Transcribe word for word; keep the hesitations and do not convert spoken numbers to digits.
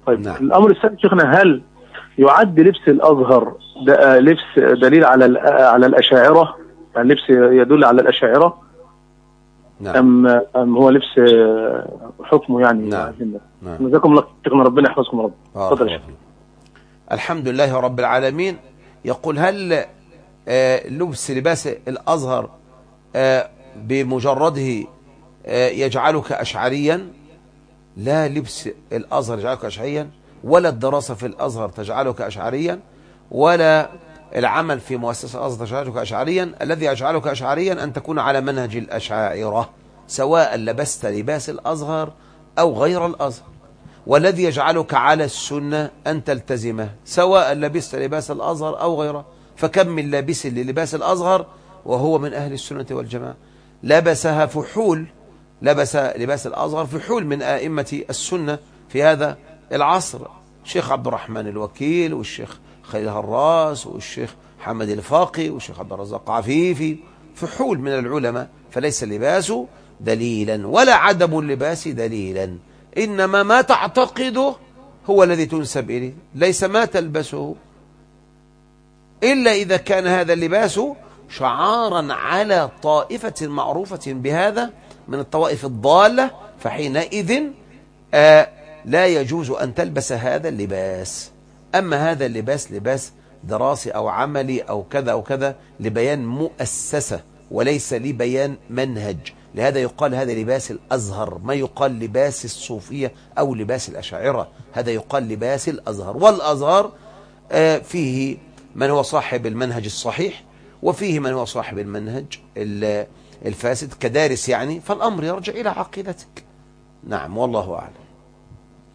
طيب نعم. الأمر الثاني شيخنا، هل يعد لبس الأزهر ده لبس دليل على على الأشاعرة؟ يعني لبس يدل على الأشاعرة؟ نعم. أم أم هو لبس حكمه يعني؟ نعم. نعم. جزاكم الله شيخنا، ربنا يحفظكم رب. تفضل يا شيخ. الحمد لله رب العالمين. يقول هل آه لبس لباس الأزهر آه بمجرده آه يجعلك أشعريا؟ لا، لبس الأزهر يجعلك أشعريا، ولا الدراسة في الأزهر تجعلك أشعريا، ولا العمل في مؤسسة الأزهر تجعلك أشعريا. الذي يجعلك أشعريا أن تكون على منهج الأشاعرة، سواء لبست لباس الأزهر أو غير الأزهر. والذي يجعلك على السنة أن تلتزمه، سواء لبست لباس الأزهر أو غيره. فكم من لابس للباس الأزهر وهو من أهل السنة والجماعة، لبسها فحول، لبس لباس الأزهر فحول من أئمة السنة في هذا العصر، الشيخ عبد الرحمن الوكيل، والشيخ خليل هراس، والشيخ محمد الفاقي، والشيخ عبد الرزاق عفيفي، فحول من العلماء. فليس اللباس دليلا ولا عدم اللباس دليلا، إنما ما تعتقده هو الذي تنسب إليه، ليس ما تلبسه، إلا إذا كان هذا اللباس شعارا على طائفة معروفة بهذا من الطوائف الضالة، فحينئذ آه لا يجوز أن تلبس هذا اللباس. أما هذا اللباس لباس دراسي أو عملي أو كذا أو كذا لبيان مؤسسة وليس لبيان منهج، لهذا يقال هذا لباس الأزهر، ما يقال لباس الصوفية أو لباس الأشاعرة، هذا يقال لباس الأزهر. والأزهر آه فيه من هو صاحب المنهج الصحيح، وفيه من هو صاحب المنهج الفاسد كدارس يعني، فالأمر يرجع إلى عقيدتك. نعم، والله أعلم.